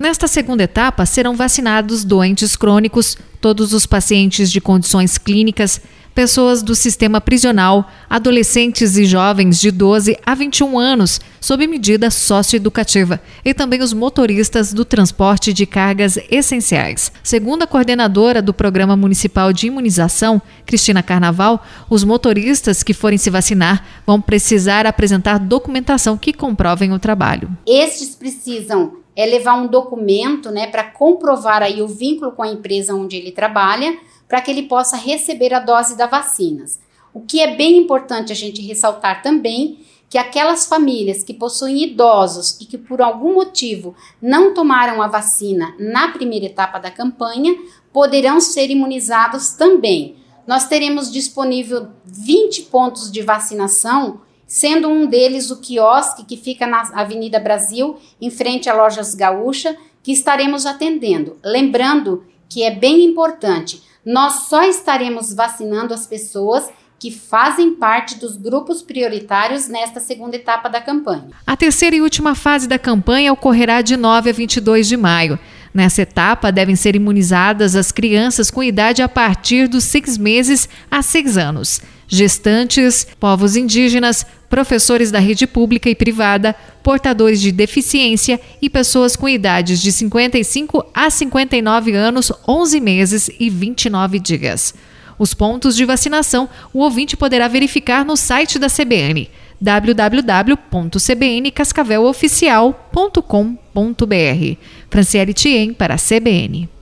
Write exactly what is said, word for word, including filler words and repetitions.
Nesta segunda etapa, serão vacinados doentes crônicos, todos os pacientes de condições clínicas, pessoas do sistema prisional, adolescentes e jovens de doze a vinte e um anos, sob medida socioeducativa, e também os motoristas do transporte de cargas essenciais. Segundo a coordenadora do Programa Municipal de Imunização, Cristina Carnaval, os motoristas que forem se vacinar vão precisar apresentar documentação que comprovem o trabalho. Estes precisam é, levar um documento, né, para comprovar aí o vínculo com a empresa onde ele trabalha, para que ele possa receber a dose da vacinas. O que é bem importante a gente ressaltar também, que aquelas famílias que possuem idosos e que por algum motivo não tomaram a vacina na primeira etapa da campanha, poderão ser imunizados também. Nós teremos disponível vinte pontos de vacinação, sendo um deles o quiosque que fica na Avenida Brasil, em frente à Lojas Gaúcha, que estaremos atendendo. Lembrando que é bem importante, nós só estaremos vacinando as pessoas que fazem parte dos grupos prioritários nesta segunda etapa da campanha. A terceira e última fase da campanha ocorrerá de nove a vinte e dois de maio. Nessa etapa, devem ser imunizadas as crianças com idade a partir dos seis meses a seis anos, gestantes, povos indígenas, professores da rede pública e privada, portadores de deficiência e pessoas com idades de cinquenta e cinco a cinquenta e nove anos, onze meses e vinte e nove dias. Os pontos de vacinação o ouvinte poderá verificar no site da C B N, w w w ponto c b n cascavel oficial ponto com ponto b r. Franciele Thiem para a C B N.